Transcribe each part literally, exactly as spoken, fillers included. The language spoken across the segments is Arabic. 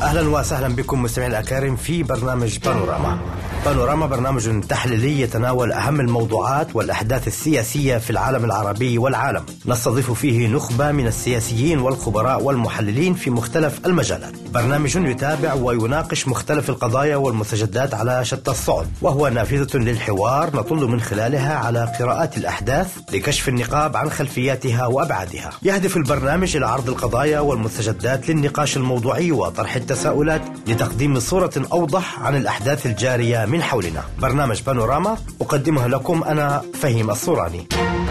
أهلا وسهلا بكم مستمعينا الأكارم في برنامج بانوراما. بانوراما برنامج تحليلي يتناول أهم الموضوعات والأحداث السياسية في العالم العربي والعالم. نستضيف فيه نخبة من السياسيين والخبراء والمحللين في مختلف المجالات. برنامج يتابع ويناقش مختلف القضايا والمستجدات على شتى الصعد، وهو نافذة للحوار نطل من خلالها على قراءات الأحداث لكشف النقاب عن خلفياتها وأبعادها. يهدف البرنامج إلى عرض القضايا والمستجدات للنقاش الموضوعي وطرح التساؤلات لتقديم صورة أوضح عن الأحداث الجارية من حولنا. برنامج بانوراما أقدمه لكم أنا فهيم الصوراني.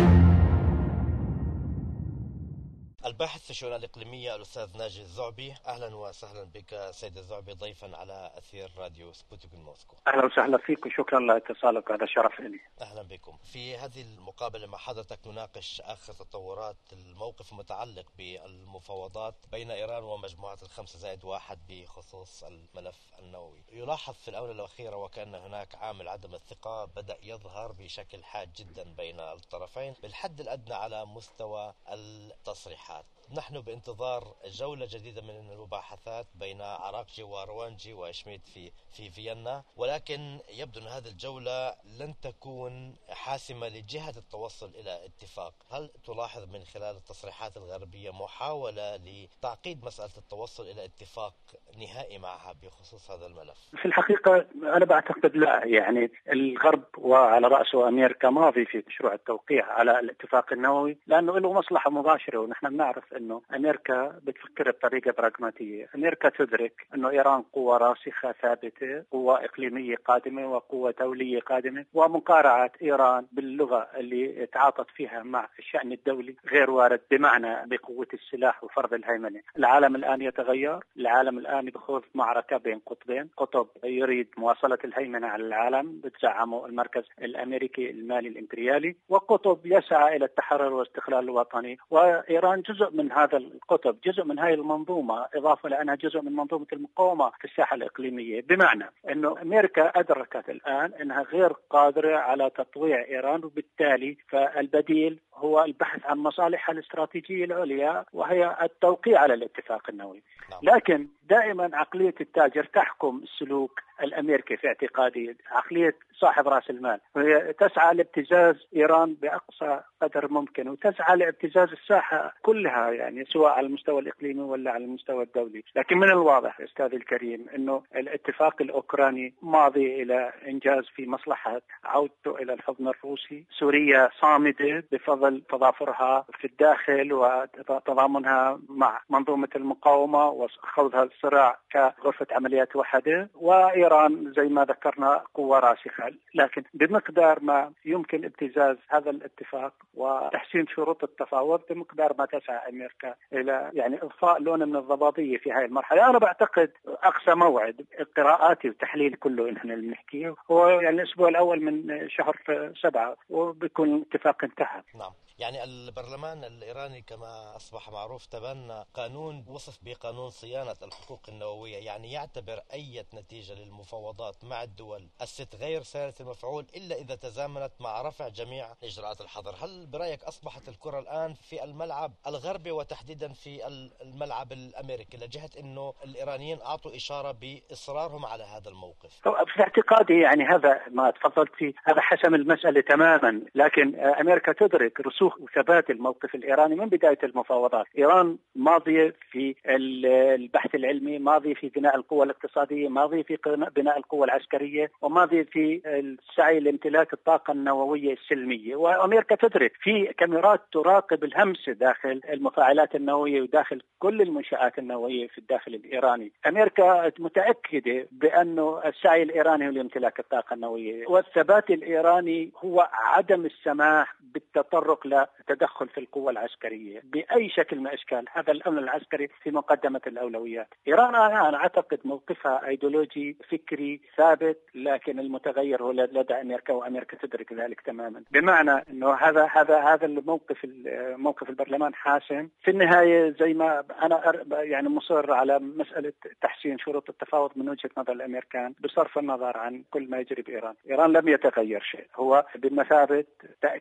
الباحث في الشؤون الإقليمية الأستاذ ناجي الزعبي، أهلا وسهلا بك سيد الزعبي ضيفا على أثير راديو سبوتنيك موسكو. أهلا وسهلا فيك وشكرا لاتصالك، هذا شرف لي. أهلا بكم. في هذه المقابلة مع حضرتك نناقش آخر تطورات الموقف المتعلق بالمفاوضات بين إيران ومجموعة الخمسة زائد واحد بخصوص الملف النووي. يلاحظ في الآونة الأخيرة وكأن هناك عامل عدم الثقة بدأ يظهر بشكل حاد جدا بين الطرفين بالحد الأدنى على مستوى التصريحات. نحن بانتظار جولة جديدة من المباحثات بين عراقجي وروانجي وشميد في في فيينا، ولكن يبدو أن هذه الجولة لن تكون حاسمة لجهة التوصل إلى اتفاق. هل تلاحظ من خلال التصريحات الغربية محاولة لتعقيد مسألة التوصل إلى اتفاق نهائي معها بخصوص هذا الملف؟ في الحقيقة أنا بعتقد لا، يعني الغرب وعلى رأسه أمريكا ماضي في مشروع التوقيع على الاتفاق النووي لأنه له مصلحة مباشرة، ونحن بنعرف أنه أمريكا بتفكر بطريقة براغماتية. أمريكا تدرك أنه إيران قوة راسخة ثابتة، قوة إقليمية قادمة وقوة دولية قادمة، ومقارعة إيران باللغة اللي تعاطت فيها مع الشأن الدولي غير وارد، بمعنى بقوة السلاح وفرض الهيمنة. العالم الآن يتغير، العالم الآن بخوض معركة بين قطبين، قطب يريد مواصلة الهيمنة على العالم بتزعمه المركز الأمريكي المالي الإمبريالي، وقطب يسعى إلى التحرر والاستقلال الوطني، وإيران جزء من هذا القطب، جزء من هذه المنظومة، إضافة لأنها جزء من منظومة المقاومة في الساحة الإقليمية. بمعنى أنه أمريكا أدركت الآن أنها غير قادرة على تطويع إيران، وبالتالي فالبديل هو البحث عن مصالحها الاستراتيجية العليا وهي التوقيع على الاتفاق النووي. لكن دائما عقلية التاجر تحكم السلوك الأمريكي في اعتقادي، عقلية صاحب رأس المال، وهي تسعى لابتزاز إيران بأقصى قدر ممكن، وتسعى لابتزاز الساحة كلها، يعني سواء على المستوى الإقليمي ولا على المستوى الدولي. لكن من الواضح أستاذ الكريم أنه الاتفاق الأوكراني ماضي إلى إنجاز في مصلحة عودته إلى الحضن الروسي. سوريا صامدة بفضل تضافرها في الداخل وتضامنها مع منظومة المقاومة وخوضها الصراع كغرفة عمليات وحدة، وإيران زي ما ذكرنا قوة راسخة. لكن بمقدار ما يمكن ابتزاز هذا الاتفاق وتحسين شروط التفاوض، بمقدار ما تسعى أمريكا إلى يعني إضفاء لون من الضبابية في هذه المرحلة. أنا بعتقد أقصى موعد قراءاتي وتحليل كله إن احنا بنحكيه هو يعني الأسبوع الأول من شهر سبعة، وبيكون الاتفاق انتهى. نعم، يعني البرلمان الإيراني كما أصبح معروف تبنى قانون وصف بقانون صيانة الحقوق النووية، يعني يعتبر أي نتيجة للمفاوضات مع الدول الست غير سارة المفعول إلا إذا تزامنت مع رفع جميع إجراءات الحظر. هل برأيك أصبحت الكرة الآن في الملعب الغربي وتحديدا في الملعب الأمريكي لجهة أنه الإيرانيين أعطوا إشارة بإصرارهم على هذا الموقف؟ في اعتقادي يعني هذا ما تفضلت فيه، هذا حسم المسألة تماما. لكن أمريكا تدرك رسوخ وثبات الموقف الإيراني من بداية المفاوضات. إيران ماضية في البحث العلمي، ماضية في بناء القوة الاقتصادية، ماضية في بناء القوة العسكرية، وماضية في السعي لامتلاك الطاقة النووية السلمية. وأمريكا تدرك في كاميرات تراقب الهمس داخل المفاعلات النووية وداخل كل المنشآت النووية في الداخل الإيراني. أمريكا متأكدة بأنه السعي الإيراني هو لامتلاك الطاقة النووية، والثبات الإيراني هو عدم السماح بالتطرق لتدخل في القوة العسكرية بأي شكل من الأشكال. هذا الأمن العسكري في مقدمة الأولويات. إيران أنا أعتقد موقفها أيديولوجي فكري ثابت، لكن المتغير هو لدى أمريكا، وأمريكا تدرك ذلك تماما. بمعنى أنه هذا هذا هذا الموقف موقف البرلمان حاسم في النهاية. زي ما أنا يعني مصر على مسألة تحسين شروط التفاوض من وجهة نظر الأمريكان بصرف النظر عن كل ما يجري بإيران. إيران لم يتغير شيء، هو بمثابة تأكيد على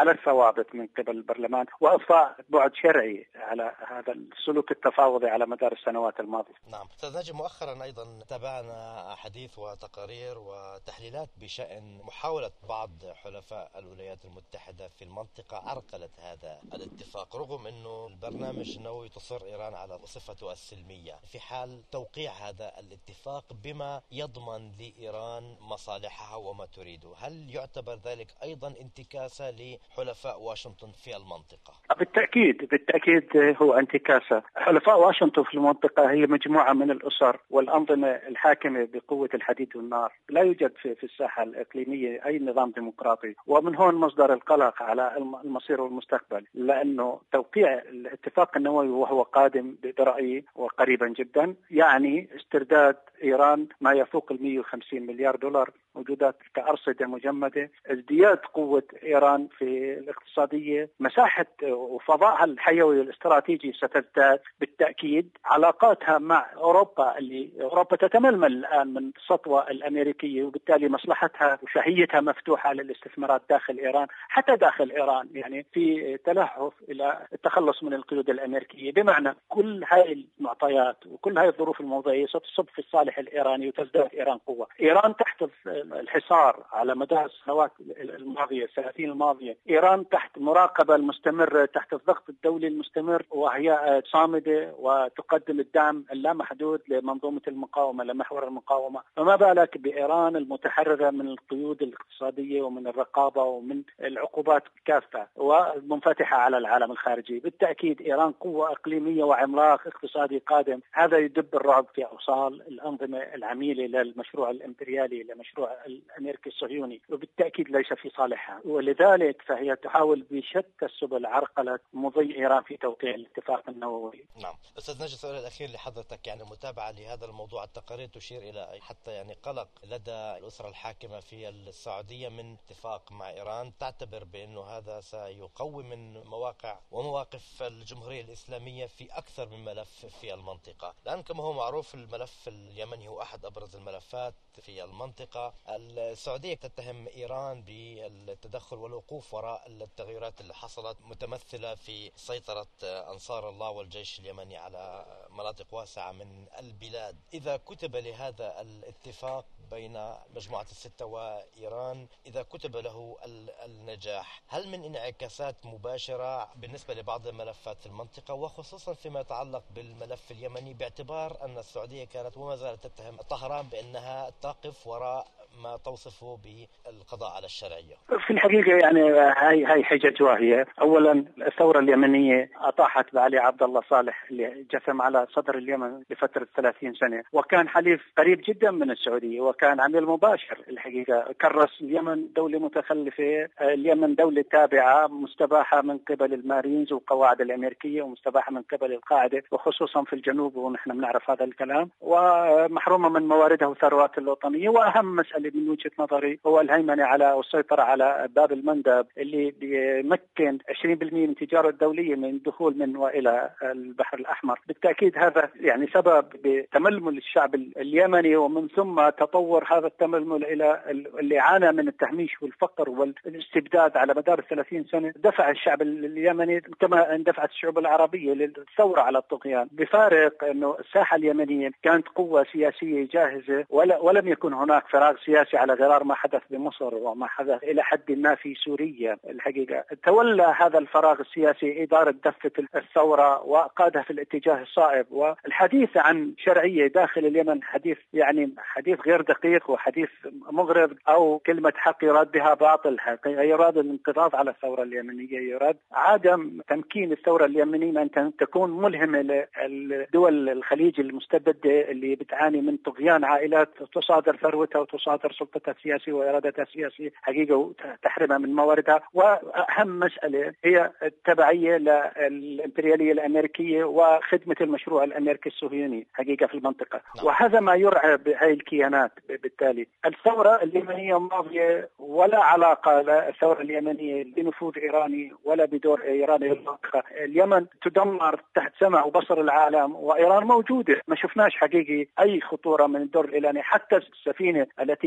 ثلاث ثوابت من قبل البرلمان وإضفاء بعد شرعي على هذا السلوك التفاوضي على مدار السنوات الماضية. نعم أستاذ ناجي، مؤخرا أيضا تابعنا حديث وتقارير وتحليلات بشأن محاولة بعض حلفاء الولايات المتحدة في المنطقة عرقلة هذا الاتفاق، رغم أنه البرنامج النووي تصر إيران على صفته السلمية في حال توقيع هذا الاتفاق بما يضمن لإيران مصالحها وما تريده. هل يعتبر ذلك أيضا انتكاسة لحلفاء واشنطن في المنطقة؟ بالتأكيد بالتأكيد هو انتكاسة. حلفاء واشنطن في المنطقة هي مجموعة من الأسر والأنظمة الحاكمة بقوة الحديد والنار. لا يوجد في الساحة الإقليمية أي نظام ديمقراطي، ومن هون مصدر القلق على المصير والمستقبل، لأنه توقيع الاتفاق النووي وهو قادم برأيي وقريبا جدا يعني استرداد إيران ما يفوق ال مئة وخمسين مليار دولار موجودات كأرصدة مجمدة، ازدياد قوة إيران في الاقتصادية، مساحة وفضائها الحيوي الاستراتيجي ستزداد بالتأكيد، علاقاتها مع أوروبا اللي أوروبا تتململ الآن من السطوة الأمريكية، وبالتالي مصلحتها وشهيتها مفتوحة للاستثمارات داخل إيران حتى داخل إيران، يعني في تلهف إلى التخلص من القيود الأمريكية. بمعنى كل هاي المعطيات وكل هاي الظروف الموضوعية ستصب في الصالح الإيراني وتزداد إيران قوة. إيران تحت الحصار على مدار السنوات الماضية الثلاثين الماضية، إيران تحت مراقبة المستمرة، تحت الضغط الدولي المستمر، وهي صامدة وتقدم الدعم اللامحدود لمنظومة المقاومة لمحور المقاومة، فما بالك بإيران المتحررة من القيود الاقتصادية ومن الرقابة ومن العقوبات كافة ومنفتحة على العالم الخارجي. بالتأكيد إيران قوة إقليمية وعملاق اقتصادي قادم، هذا يدب الرعب في أوصال الأنظمة العميلة للمشروع الإمبريالي لمشروع الأمريكي الصهيوني، وبالتأكيد ليس في صالحها، ولذلك فهي تحاول بشتى السبل عرقلة مضي إيران في توقيع الاتفاق النووي. نعم أستاذ ناجي، السؤال الأخير لحضرتك، يعني متابعة لهذا الموضوع، التقارير تشير إلى حتى يعني قلق لدى الأسرة الحاكمة في السعودية من اتفاق مع إيران، تعتبر بأنه هذا سيقوي من مواقع ومواقف الجمهورية الإسلامية في أكثر من ملف في المنطقة، لأن كما هو معروف الملف اليمني هو أحد أبرز الملفات في المنطقة. السعودية تتهم إيران بالتدخل والوقوف وراء التغيرات اللي حصلت، متمثلة في سيطرة أنصار الله والجيش اليمني على مناطق واسعة من البلاد. إذا كتب لهذا الاتفاق بين مجموعة الستة وإيران، إذا كتب له النجاح، هل من انعكاسات مباشرة بالنسبة لبعض الملفات في المنطقة، وخصوصا فيما يتعلق بالملف اليمني، باعتبار أن السعودية كانت وما زالت تتهم طهران بأنها تقف وراء ما توصفه بالقضاء على الشرعية؟ في الحقيقة يعني هاي هاي حجج واهية. أولا الثورة اليمنية أطاحت بعلي عبد الله صالح اللي جثم على صدر اليمن لفترة ثلاثين سنة، وكان حليف قريب جدا من السعودية، وكان عميل مباشر. الحقيقة كرس اليمن دولة متخلفة، اليمن دولة تابعة مستباحة من قبل المارينز والقواعد الأمريكية، ومستباحة من قبل القاعدة وخصوصا في الجنوب، ونحن بنعرف هذا الكلام، ومحرومة من مواردها وثرواتها الوطنية. وأهم مسألة من وجهة نظري هو الهيمنة على والسيطرة على باب المندب اللي بيمكن عشرين بالمئة من التجارة الدولية من الدخول من وإلى البحر الأحمر. بالتأكيد هذا يعني سبب بتململ الشعب اليمني، ومن ثم تطور هذا التململ إلى اللي عانى من التهميش والفقر والاستبداد على مدار الثلاثين سنة، دفع الشعب اليمني كما اندفعت الشعوب العربية للثورة على الطغيان، بفارق أنه الساحة اليمنية كانت قوة سياسية جاهزة، ولم يكن هناك فراغ سياسي على غرار ما حدث بمصر وما حدث إلى حد ما في سوريا. الحقيقة تولى هذا الفراغ السياسي إدارة دفة الثورة وقادها في الاتجاه الصائب، والحديث عن شرعية داخل اليمن حديث يعني حديث غير دقيق وحديث مغرض، أو كلمة حق يراد بها باطل. يراد الانقضاض على الثورة اليمنية، يراد عدم تمكين الثورة اليمنية أن تكون ملهمة للدول الخليج المستبدة اللي بتعاني من طغيان عائلات تصادر ثروتها وتصادر سلطتها السياسية وإرادتها السياسية حقيقة تحرمها من مواردها. وأهم مسألة هي التبعية للإمبريالية الأمريكية وخدمة المشروع الأمريكي الصهيوني حقيقة في المنطقة. وهذا ما يرعب هاي الكيانات. بالتالي الثورة اليمنية ماضية، ولا علاقة للثورة اليمنية بنفوذ إيراني ولا بدور إيراني. اليمن تدمر تحت سمع وبصر العالم، وإيران موجودة، ما شفناش حقيقي أي خطورة من الدور الإيراني. حتى السفينة التي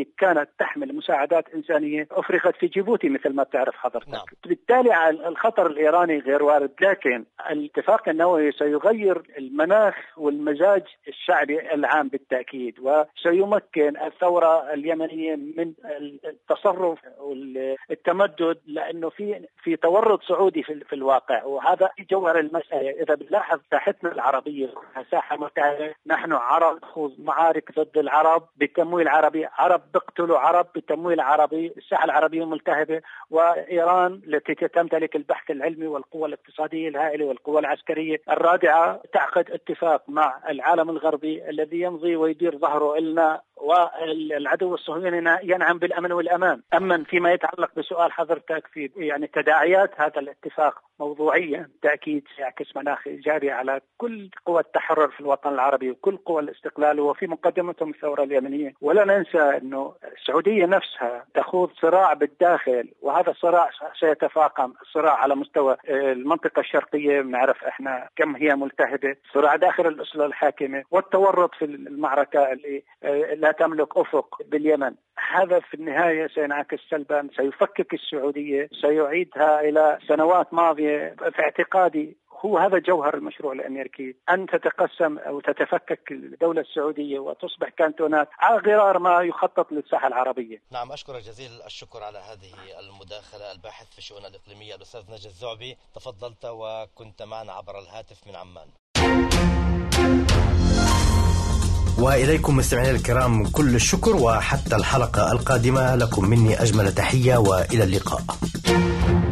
التي كانت تحمل مساعدات إنسانية أفرغت في جيبوتي مثل ما تعرف حضرتك. نعم. بالتالي الخطر الإيراني غير وارد، لكن الاتفاق النووي سيغير المناخ والمزاج الشعبي العام بالتأكيد، وسيمكن الثورة اليمنية من التصرف والتمدد، لأنه في في تورط سعودي في, في الواقع، وهذا جوهر المسألة. إذا بنلاحظ ساحتنا العربية ساحة متعبة، نحن عرب خوض معارك ضد العرب بتمويل عربي، عرب بيقتلوا عرب بتمويل عربي، الساحة العربية ملتهبة، وإيران التي تمتلك البحث العلمي والقوة الاقتصادية الهائلة والقوة العسكرية الرادعة تعقد اتفاق مع العالم الغربي الذي يمضي ويدير ظهره إلنا، والعدو الصهيوني ينعم بالأمن والأمان. أما فيما يتعلق بسؤال حضرتك في يعني تداعيات هذا الاتفاق موضوعيا تأكيد سيعكس مناخ إيجابي على كل قوى التحرر في الوطن العربي وكل قوى الاستقلال، وفي مقدمتهم الثورة اليمنية. ولا ننسى أنه السعودية نفسها تخوض صراع بالداخل، وهذا الصراع سيتفاقم، الصراع على مستوى المنطقة الشرقية، بنعرف احنا كم هي ملتهبة، صراع داخل الأسرة الحاكمة، والتورط في المعركة اللي لا تملك أفق باليمن. هذا في النهاية سينعكس سلبا، سيفكك السعودية، سيعيدها إلى سنوات ماضية. في اعتقادي هو هذا جوهر المشروع الأمريكي، أن تتقسم أو تتفكك الدولة السعودية وتصبح كانتونات على غرار ما يخطط للساحة العربية. نعم، أشكر جزيل الشكر على هذه المداخلة. الباحث في الشؤون الإقليمية الأستاذ نجا الزعبي، تفضلت وكنت معنا عبر الهاتف من عمان. وإليكم مستمعينا الكرام كل الشكر، وحتى الحلقة القادمة لكم مني أجمل تحية، وإلى اللقاء.